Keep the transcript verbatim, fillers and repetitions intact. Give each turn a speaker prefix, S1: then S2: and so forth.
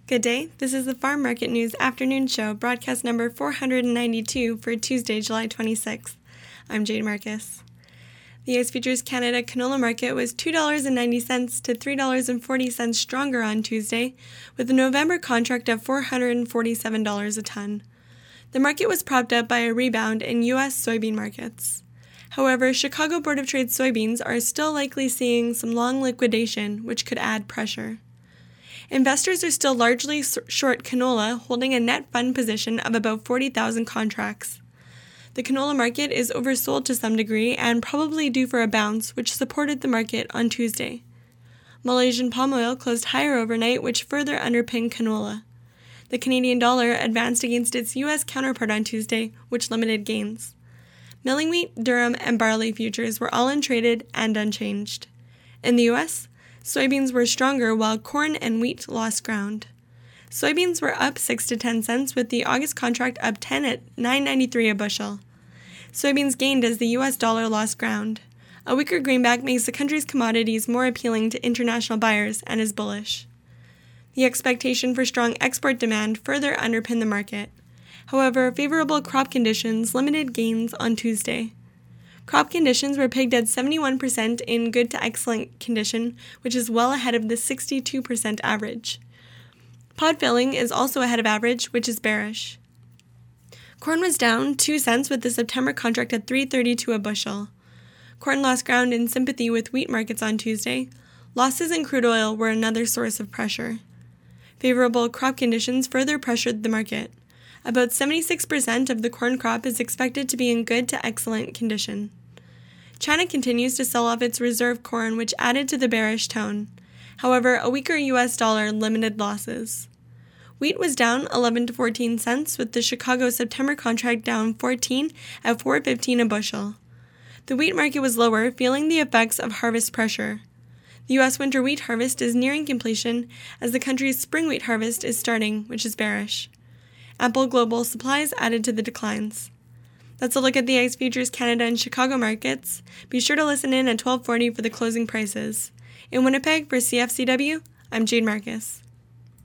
S1: Good day. This is the Farm Market News Afternoon Show, broadcast number four hundred ninety-two for Tuesday, July twenty-sixth. I'm Jade Marcus. The I C E Futures Canada canola market was two dollars and ninety cents to three dollars and forty cents stronger on Tuesday, with the November contract of four hundred forty-seven dollars a ton. The market was propped up by a rebound in U S soybean markets. However, Chicago Board of Trade soybeans are still likely seeing some long liquidation, which could add pressure. Investors are still largely short canola, holding a net fund position of about forty thousand contracts. The canola market is oversold to some degree and probably due for a bounce, which supported the market on Tuesday. Malaysian palm oil closed higher overnight, which further underpinned canola. The Canadian dollar advanced against its U S counterpart on Tuesday, which limited gains. Milling wheat, durum, and barley futures were all untraded and unchanged. In the U S, soybeans were stronger while corn and wheat lost ground. Soybeans were up six to ten cents, with the August contract up ten at nine ninety-three a bushel. Soybeans gained as the U S dollar lost ground. A weaker greenback makes the country's commodities more appealing to international buyers and is bullish. The expectation for strong export demand further underpinned the market. However, favorable crop conditions limited gains on Tuesday. Crop conditions were pegged at seventy-one percent in good to excellent condition, which is well ahead of the sixty-two percent average. Pod filling is also ahead of average, which is bearish. Corn was down two cents with the September contract at three thirty-two a bushel. Corn lost ground in sympathy with wheat markets on Tuesday. Losses in crude oil were another source of pressure. Favorable crop conditions further pressured the market. About seventy-six percent of the corn crop is expected to be in good to excellent condition. China continues to sell off its reserve corn, which added to the bearish tone. However, a weaker U S dollar limited losses. Wheat was down eleven to fourteen cents, with the Chicago September contract down fourteen at four fifteen a bushel. The wheat market was lower, feeling the effects of harvest pressure. The U S winter wheat harvest is nearing completion as the country's spring wheat harvest is starting, which is bearish. Ample global supplies added to the declines. That's a look at the I C E Futures Canada and Chicago markets. Be sure to listen in at twelve forty for the closing prices. In Winnipeg for C F C W, I'm Jade Marcus.